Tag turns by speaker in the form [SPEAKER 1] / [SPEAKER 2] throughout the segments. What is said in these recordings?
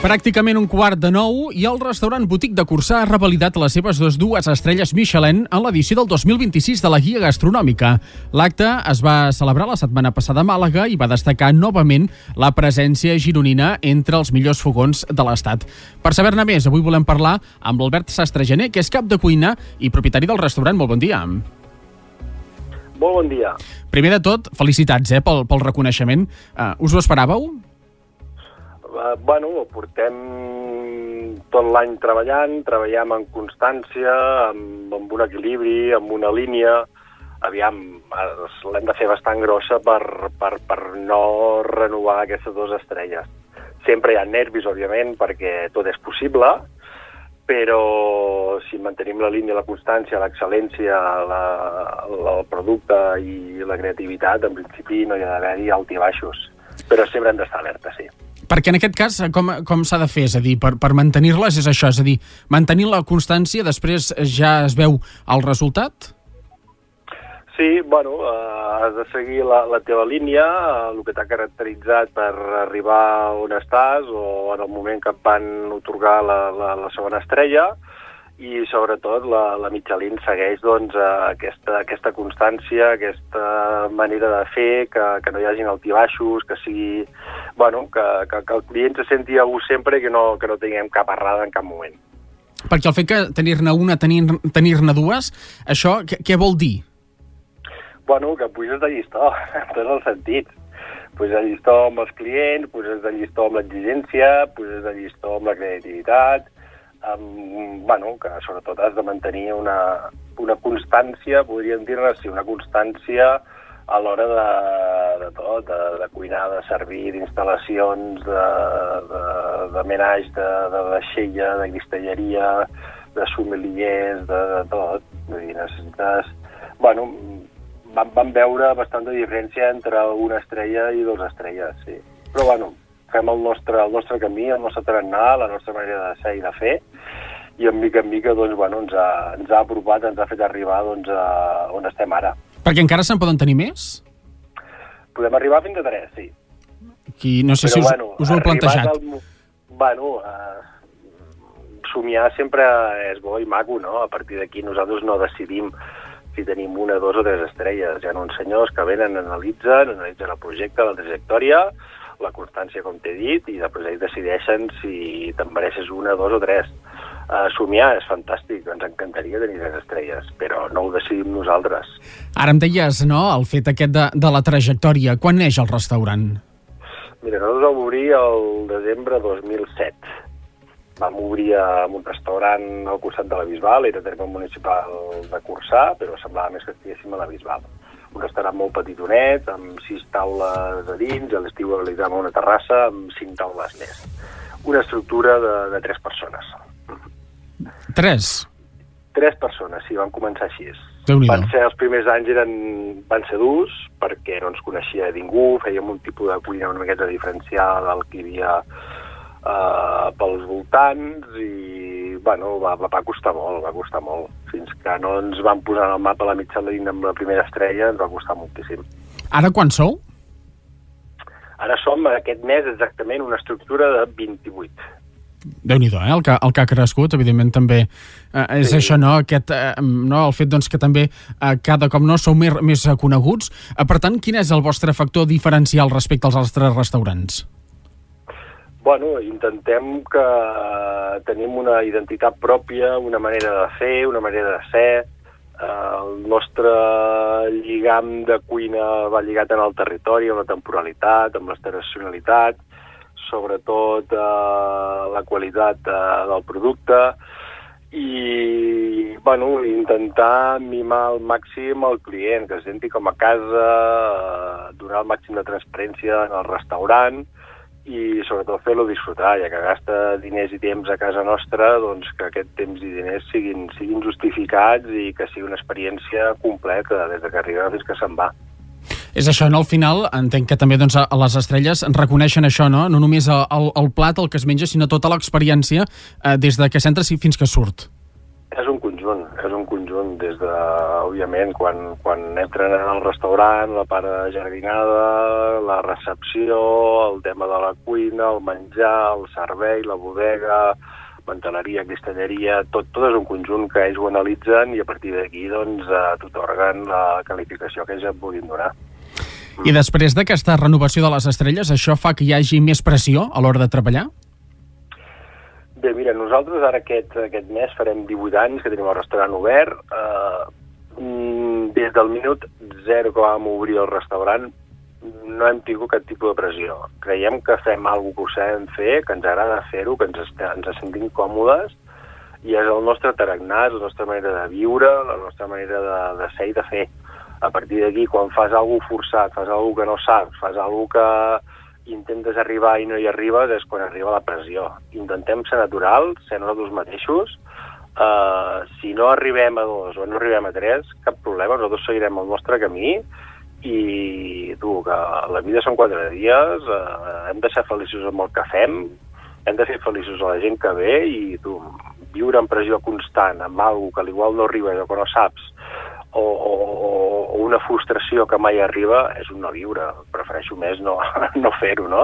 [SPEAKER 1] Pràcticament 8:45 i el restaurant Botic de Corçà ha revalidat les seves dues estrelles Michelin en l'edició del 2026 de la Guia Gastronòmica. L'acte es va celebrar la setmana passada a Màlaga i va destacar novament la presència gironina entre els millors fogons de l'Estat. Per saber-ne més, avui volem parlar amb l'Albert Sastre-Gené, que és cap de cuina i propietari del restaurant. Molt bon dia.
[SPEAKER 2] Molt bon dia.
[SPEAKER 1] Primer de tot, felicitats pel reconeixement. Us ho esperàveu?
[SPEAKER 2] Portem tot l'any treballem amb constància, amb un equilibri, amb una línia. L'hem de fer bastant grossa per no renovar aquestes dues estrelles. Sempre hi ha nervis, òbviament, perquè tot és possible, però si mantenim la línia, la constància, l'excel·lència, el producte i la creativitat, en principi no hi ha d'haver-hi alts i baixos. Però sempre hem d'estar alerta, sí.
[SPEAKER 1] Perquè en aquest cas, com s'ha de fer? És a dir, per mantenir-les és això, és a dir, mantenir la constància, després ja es veu el resultat?
[SPEAKER 2] Sí, has de seguir la teva línia, el que t'ha caracteritzat per arribar on estàs o en el moment que et van atorgar la segona estrella, i sobretot la Michelin segueix aquesta constància, aquesta manera de fer, que no hi hagin altibaixos, que sigui, que el client se senti a gust sempre i que no tinguem cap errada en cap moment.
[SPEAKER 1] Perquè el fet que tenir-ne una, tenir-ne dues, això què vol dir?
[SPEAKER 2] Que puges de llistó, en tots els sentits. Puges de llistó amb els clients, puges de llistó amb l'exigència, puges de llistó amb la creativitat, que sobretot has de mantenir una constància, podríem dir-ne, sí, una constància a l'hora de cuinar, de servir, d'instal·lacions, de menatge, de vaixella, de cristelleria, de sommeliers, de tot. Vull dir, necessites... Vam veure bastanta diferència entre una estrella i dues estrelles, sí. Però, fem el nostre camí, el nostre tarannà, la nostra manera de ser i de fer, i en mica ens ha apropat, ens ha fet arribar on estem ara.
[SPEAKER 1] Perquè encara se'n poden tenir més?
[SPEAKER 2] Podem arribar fins a 3, sí.
[SPEAKER 1] No sé si us ho heu plantejat.
[SPEAKER 2] Somiar sempre és bo i maco, no? A partir d'aquí nosaltres no decidim si tenim una, dues o tres estrelles. Hi ha uns senyors que venen, analitzen el projecte, la trajectòria, la constància, com t'he dit, i després ells decideixen si te'n mereixes una, dos o tres. Somiar és fantàstic, ens encantaria tenir 3 estrelles, però no ho decidim nosaltres.
[SPEAKER 1] Ara em deies, no?, el fet aquest de la trajectòria. Quan neix el restaurant?
[SPEAKER 2] Mira, nosaltres vam obrir el desembre 2007. Vam obrir en un restaurant al costat de la Bisbal, era terme municipal de Corçà, però semblava més que estiguéssim a la Bisbal. Un restaurant molt petitonet, amb 6 taules a dins, a l'estiu realitzàvem una terrassa amb 5 taules més. Una estructura de 3 persones.
[SPEAKER 1] 3?
[SPEAKER 2] 3 persones, sí, vam començar així. Els primers anys van ser durs, perquè no ens coneixia ningú, fèiem un tipus de cuina una miqueta diferencial del que hi havia pels voltants, i va costar molt, fins que no ens van posar en el mapa la Michelin amb la primera estrella, ens va costar moltíssim.
[SPEAKER 1] Ara quan sou?
[SPEAKER 2] Ara som aquest mes exactament una estructura de 28.
[SPEAKER 1] Déu-n'hi-do, el que ha crescut, evidentment també és això, no? El fet que també cada cop sou més coneguts. Per tant, quin és el vostre factor diferencial respecte als altres restaurants?
[SPEAKER 2] Intentem que tenim una identitat pròpia, una manera de fer, una manera de ser. El nostre lligam de cuina va lligat en el territori, amb la temporalitat, amb l'estacionalitat, sobretot la qualitat del producte, i intentar mimar al màxim el client, que es senti com a casa, donar el màxim de transparència en el restaurant, i sobretot fer-lo disfrutar, ja que gasta diners i temps a casa nostra, que aquest temps i diners siguin justificats i que sigui una experiència completa des que arriba fins que se'n va.
[SPEAKER 1] És això, no? Al final, entenc que també a les estrelles reconeixen això, no? No només el plat, el que es menja, sinó tota l'experiència des de que s'entra fins que surt.
[SPEAKER 2] És un conjunt, des de, òbviament, quan entren al restaurant, la part de jardinada, la recepció, el tema de la cuina, el menjar, el servei, la bodega, manteleria, cristalleria, tot és un conjunt que ells ho analitzen i a partir d'aquí doncs t'atorguen la qualificació que ells et vulguin donar.
[SPEAKER 1] I després d'aquesta renovació de les estrelles, això fa que hi hagi més pressió a l'hora de treballar?
[SPEAKER 2] Bé, mira, nosaltres ara aquest mes farem 18 anys que tenim el restaurant obert. Des del minut 0 que vam obrir el restaurant no hem tingut cap tipus de pressió. Creiem que fem alguna cosa que ho sabem fer, que ens agrada fer-ho, que ens sentim còmodes, i és el nostre tarannà, és la nostra manera de viure, la nostra manera de ser i de fer. A partir d'aquí, quan fas alguna cosa forçat, fas alguna cosa que no saps, fas alguna cosa que intentes arribar i no hi arribes, és quan arriba la pressió. Intentem ser naturals, ser nosaltres mateixos. Si no arribem a 2 o no arribem a 3, cap problema, nosaltres seguirem el nostre camí i que la vida són 4 dies, hem de ser feliços amb el que fem, hem de fer feliços a la gent que ve i viure en pressió constant amb alguna que igual no arribes o que no saps o una frustració que mai arriba és un no viure. Prefereixo més no fer-ho, no?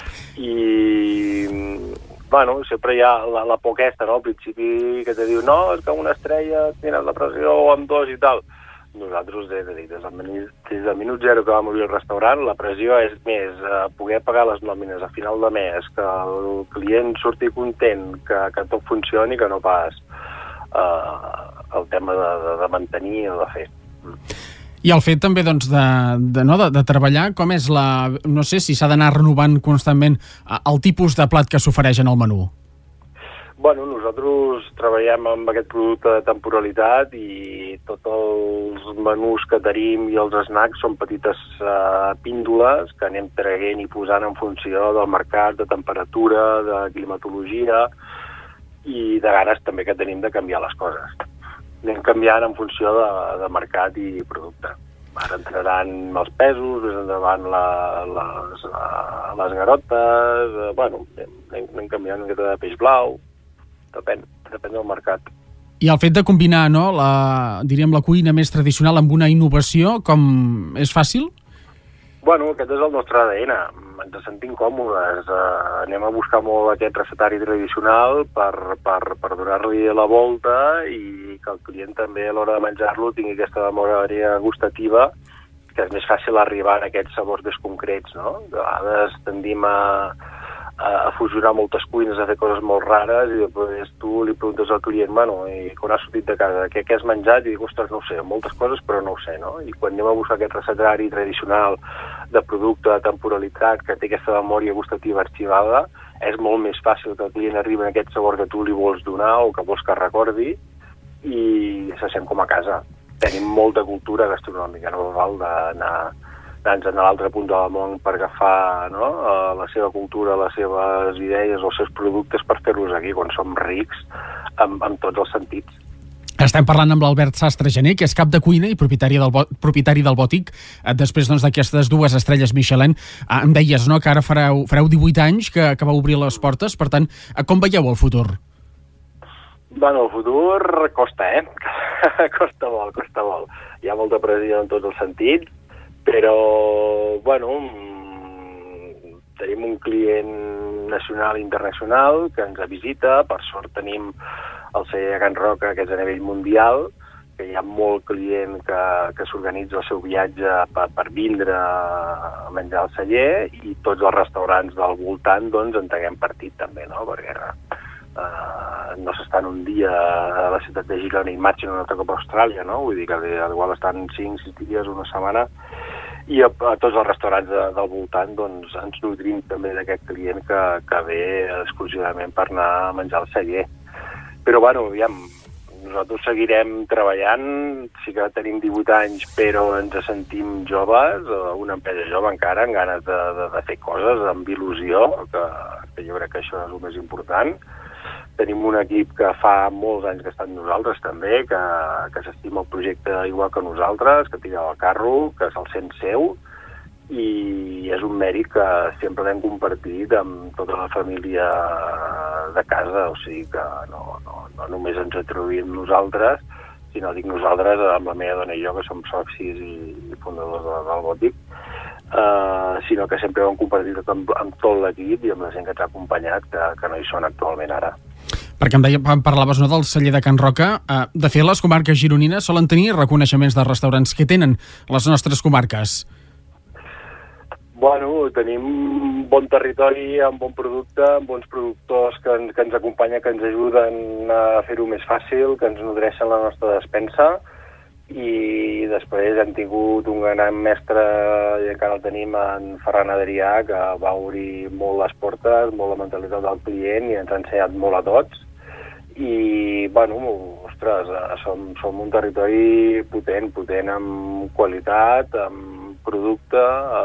[SPEAKER 2] I, bueno, sempre hi ha la por aquesta, no? Al principi que te diu, no, és que una estrella tenen la pressió o amb 2 i tal. Nosaltres, des del minut 0 que vam obrir el restaurant, la pressió és més poder pagar les nòmines a final de mes, que el client surti content, que tot funcioni, que no pas el tema de mantenir o de fer.
[SPEAKER 1] I el fet també doncs, de treballar, com és no sé si s'ha d'anar renovant constantment el tipus de plat que s'ofereix en el menú?
[SPEAKER 2] Bueno, nosaltres treballem amb aquest producte de temporalitat i tots els menús que tenim i els snacks són petites píndoles que anem traient i posant en funció del mercat, de temperatura, de climatologia i de ganes també que tenim de canviar les coses. Anem canviant en funció de mercat i producte. Ara entraran els pesos, més endavant les garotes, bueno, anem canviant una miqueta de peix blau. Depèn del mercat.
[SPEAKER 1] I el fet de combinar, no, la cuina més tradicional amb una innovació, com és fàcil?
[SPEAKER 2] Bueno, aquest és el nostre ADN. Ens sentim còmodes. Anem a buscar molt aquest receptari tradicional per donar-li la volta i que el client també a l'hora de menjar-lo tingui aquesta memòria gustativa, que és més fàcil arribar a aquests sabors més concrets, no? De vegades tendim a fusionar moltes cuines, a fer coses molt rares i després tu li preguntes al client, bueno, i quan has sortit de casa, què has menjat? I dic, ostres, no ho sé, moltes coses però no ho sé, no? I quan anem a buscar aquest receptari tradicional de producte, de temporalitat, que té aquesta memòria gustativa arxivada, és molt més fàcil que el client arribi a aquest sabor que tu li vols donar o que vols que recordi i se sent com a casa. Tenim molta cultura gastronòmica, no val d'anar a l'altre punt del món per agafar la seva cultura, les seves idees, els seus productes per fer-los aquí, quan som rics amb tots els sentits.
[SPEAKER 1] Estem parlant amb l'Albert Sastre Gené, que és cap de cuina i propietari del Bòtic. Després d'aquestes 2 estrelles Michelin, em deies que ara fareu 18 anys que vau obrir les portes, per tant, com veieu el futur?
[SPEAKER 2] Bueno, el futur costa, costa molt. Hi ha molta pressió en tots els sentits, però, bueno, tenim un client nacional i internacional que ens visita. Per sort tenim el celler Can Roca, que és a nivell mundial, que hi ha molt client que s'organitza el seu viatge per vindre a menjar al celler i tots els restaurants del voltant doncs en tinguem partit també, no? Perquè no s'estan un dia a la ciutat de Girona i marxen un altre cop a Austràlia, no? Vull dir que igual estan 5-6 dies, una setmana, i a tots els restaurants del voltant doncs, ens nodrim també d'aquest client que ve exclusivament per anar a menjar al celler. Però, bueno, aviam, nosaltres seguirem treballant, sí que tenim 18 anys, però ens sentim joves, una empresa jove encara, amb ganes de fer coses, amb il·lusió, que jo crec que això és el més important. Tenim un equip que fa molts anys que està amb nosaltres també, que s'estima el projecte igual que nosaltres, que tira el carro, que se'l sent seu, i és un mèrit que sempre l'hem compartit amb tota la família de casa, o sigui que no només ens atribuïm nosaltres, sinó dic nosaltres amb la meva dona i jo, que som socis i fundadors del Gòtic, sinó que sempre ho hem compartit amb tot l'equip i amb la gent que ens ha acompanyat, que no hi són actualment ara.
[SPEAKER 1] Perquè parlaves del celler de Can Roca. De fet, les comarques gironines solen tenir reconeixements de restaurants que tenen les nostres comarques.
[SPEAKER 2] Bueno, tenim bon territori, amb bon producte, amb bons productors que ens acompanyen, que ens ajuden a fer-ho més fàcil, que ens nodreixen la nostra despensa, i després hem tingut un gran mestre, i encara el tenim, en Ferran Adrià, que va obrir molt les portes, molt la mentalitat del client, i ens ha ensenyat molt a tots. I, bueno, ostres, som un territori potent amb qualitat, amb producte,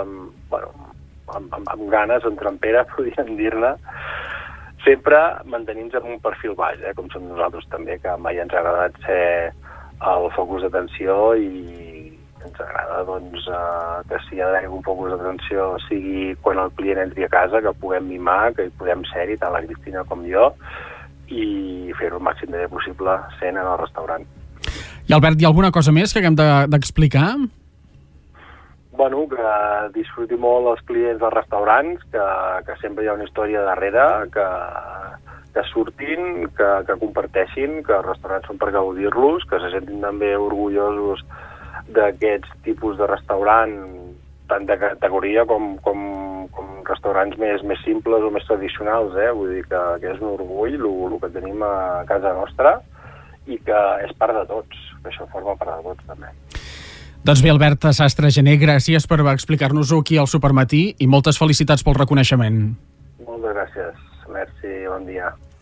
[SPEAKER 2] amb ganes, amb trempera, podríem dir-ne, sempre mantenint-nos en un perfil baix, com som nosaltres també, que mai ens ha agradat ser el focus d'atenció, i ens agrada doncs, que si hi ha d'haver un focus d'atenció sigui quan el client entri a casa, que puguem mimar, que hi podem ser-hi, tant la Cristina com jo, i fer-ho el màxim de bé possible sent en el restaurant.
[SPEAKER 1] I Albert, hi ha alguna cosa més que haguem d'explicar?
[SPEAKER 2] Bueno, que disfruti molt els clients dels restaurants, que sempre hi ha una història darrere, que surtin, que comparteixin, que els restaurants són per gaudir-los, que se sentin també orgullosos d'aquests tipus de restaurant, tant de categoria com restaurants més simples o més tradicionals, Vull dir que és un orgull el que tenim a casa nostra i que és part de tots, que això forma part de tots també.
[SPEAKER 1] Doncs bé, Albert Sastre Gené, gràcies per explicar-nos-ho aquí al Supermatí i moltes felicitats pel reconeixement.
[SPEAKER 2] Moltes gràcies. Merci, bon dia.